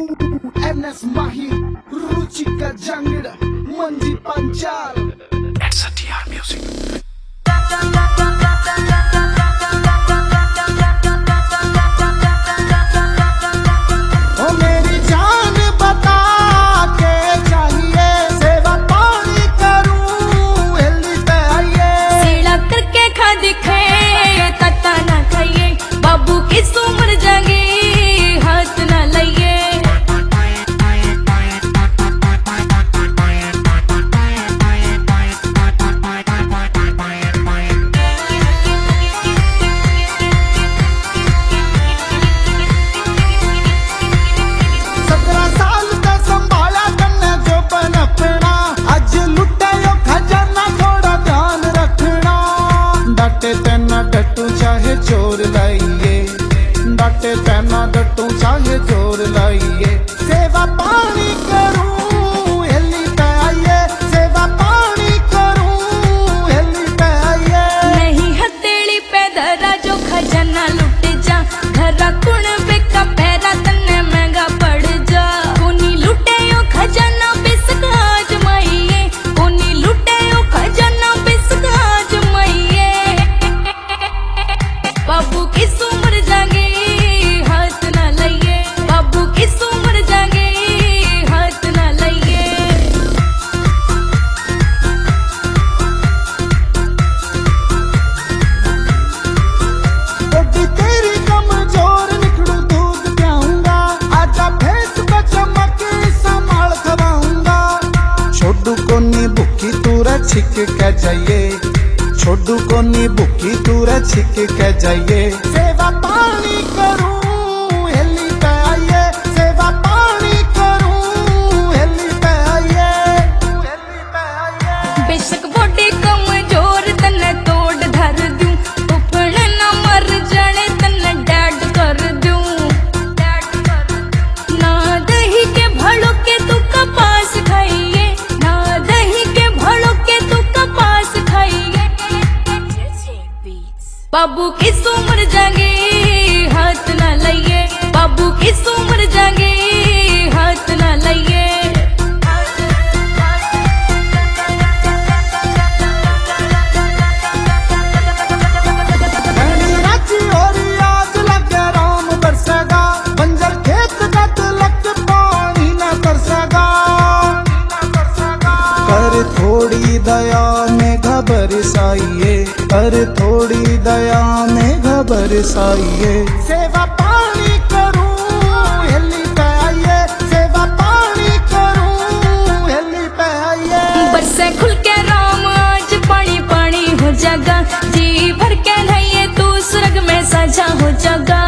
NS Mahi, Ruchika Jangda, Manji Panchal. It's a TR Music. डटू चाहे जोर लाइए, डाटे पैना डटू चाहे जोर लाइए। सेवा पानी करूं हेली पे आइए, सेवा पानी करूं हेली पे आइए। नहीं हथेली पे धरा जो खजाना लुट जा, धरा कुण बेका पैरा तन्ने महंगा पड़ जा। कोनी लुटे यो खजाना बिस्क आज माइये, कोनी लुटे यो खजाना बिस्क आज माइये। बाबू किस उम्र जागे हाथ ना लइए, बाबू किस उम्र जागे हाथ ना लइए। बड़ी तेरी कमजोर निकलू दूध पियाऊंगा, आजा भैंस पे चमक संभाल खवाऊंगा। छोडू कोनी भुखी तूरा छिक के जाइए, छोडू कोनी भुखी तूरा छिक के जाइए। सेवा पानी करूं हेली पे आइए, सेवा पानी करूं हेली पे आइए, हेली पे आइए। बेशक बॉडी कमजोर तन्ने तोड़ धर दूं, उफड़ ना मर जाने तन्ने डैड कर दूं। ना दही के भड़ों के तू कपास खाइए, ना दही के भड़ों के तू कपास खाइए। बाबू किस उम्र जागे हाथ ना लइए, बाबू किस उम्र जागे हाथ ना लइए। राची और आज लगे राम बरसेगा, बंजर खेत का तिलक पानी न तरसेगा। कर थोड़ी दया में घबर साइए, कर थोड़ी दया में घबर साइए। सेवा पानी करूं हेली पे आइए, सेवा पानी करूं हेली पे आइए। बरसे खुल के राम आज पानी पानी हो जागा, जी भर के नहिए तू स्वर्ग में साझा हो जागा।